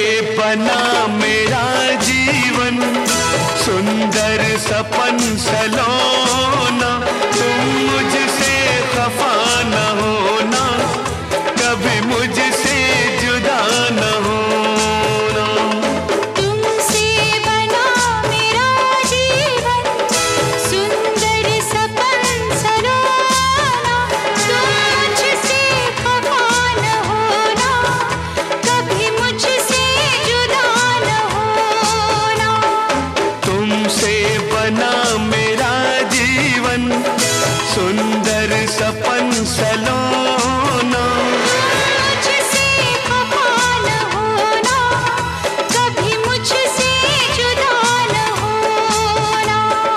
बना मेरा जीवन, सुंदर सपन सलोना। तुम मुझसे खफा न होना, कभी मुझसे जुदा न होना। तुमसे बना मेरा जीवन, सुंदर सपन सलोना। तुम मुझसे खफा न होना, कभी मुझसे जुदा न होना। तुमसे बना मेरा जीवन, सुंदर सपन सलोना। मुझसे खफा न होना, कभी मुझसे जुदा न होना।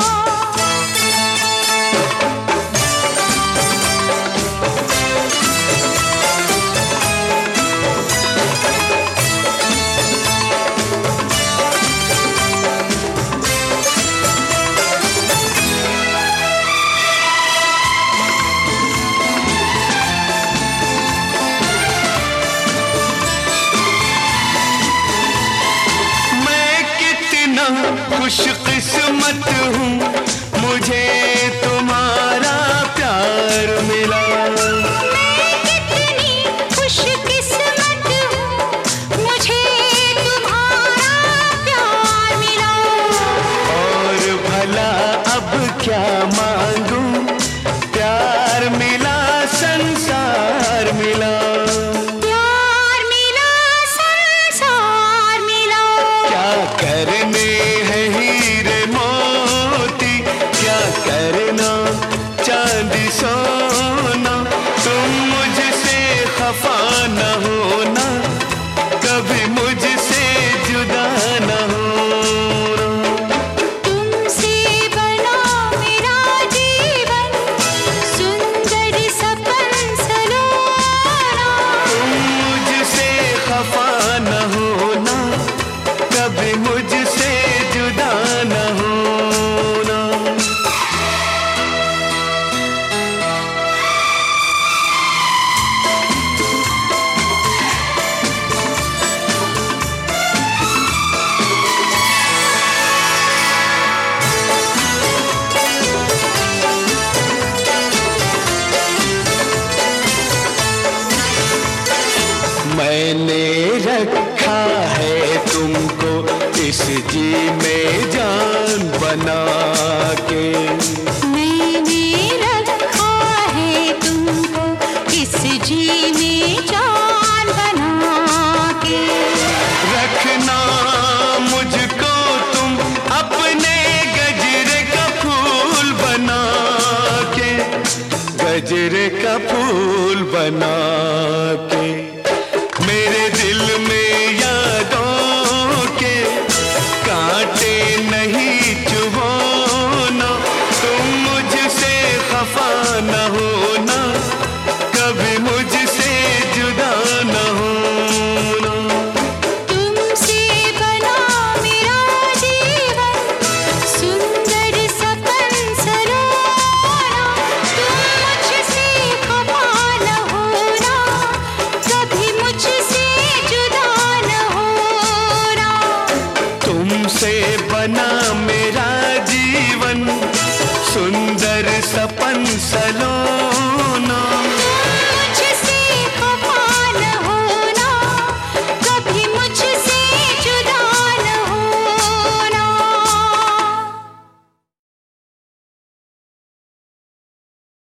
खुशकिस्मत हूँ, मुझे तुम्हारा प्यार मिला। मैं कितनी खुशकिस्मत हूँ, मुझे तुम्हारा प्यार मिला। और भला अब क्या मांगूं, प्यार मिला संसार मिला। प्यार मिला संसार मिला। क्या करने हैं हीरे मोती, क्या करना चांदी सोना। तुम मुझसे खफा न होना, कभी मुझसे जुदा न होना। तुमसे बना मेरा जीवन, सुंदर सपन सलोना। तुम मुझसे खफा न होना, कभी मुझसे जुदा न होना। मैंने रखा है तुमको इस जी में जान बना के। मैंने रखा है तुमको इस जी में जान बना के। रखना मुझको तुम अपने गजरे का फूल बना के, गजरे का फूल बना के। मेरे दिल में यादों के कांटे नहीं चुभोना। तुम मुझसे खफा न होना, कभी मुझसे जुदा न होना। तुमसे बना मेरा जीवन, सुंदर सपन सलोना। तुम मुझसे खफा न होना, कभी मुझसे जुदा न होना। तुमसे बना मेरा जीवन, सुंदर सपन सलो।